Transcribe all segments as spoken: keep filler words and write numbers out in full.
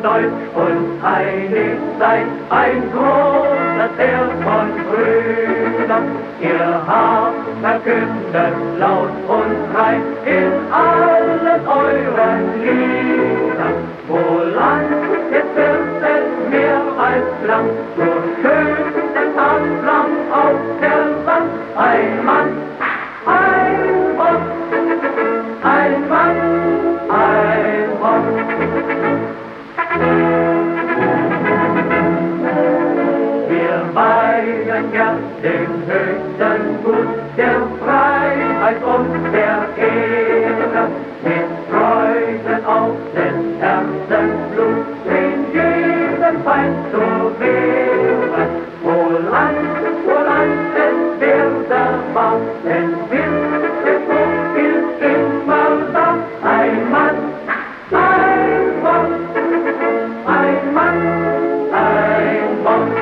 deutsch und einig seid, ein großes Heer von Brüdern. Ihr habt verkündet laut und rein in allen euren Liedern. Wo Land jetzt wird es mehr als lang, so schön der Tagflamm auf der Sand. Ein Mann, ein Wort, ein Mann, ein Wort. Wir weihen ja den höchsten Gut der Freiheit und der Ehre, mit Freuden auf des Herzens den jeden Feind zu wehren. Wohlan, wohlan, es werde wahr, denn Wille ist immer da. Ein Mann, ein Wort, ein Mann, ein Wort.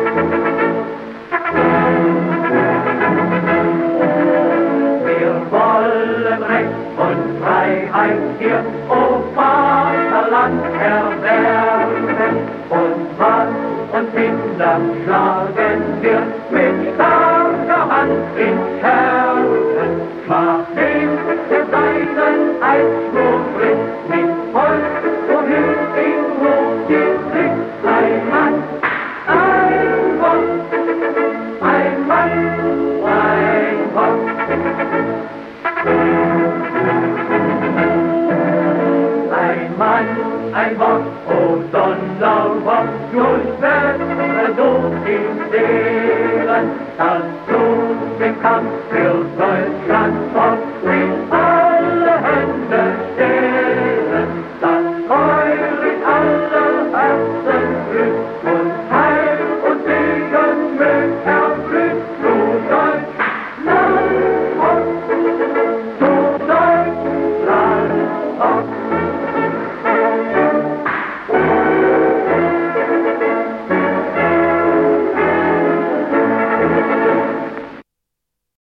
Wir wollen Recht und Freiheit hier, o Vaterland, erwerben. Und Mann und Kinder schlagen wir mit starker Hand ins Herzen. Schwach dem, der seinen Eidschwur bricht, mit Volk, wohin ihn hoch die Pflicht. Ein Mann, ein Wort, ein Mann, ein Wort. Ein Mann, ein Wort, o Donnerwort, nun wird so die Seelen, das Blut im Kampf für Deutschland fort.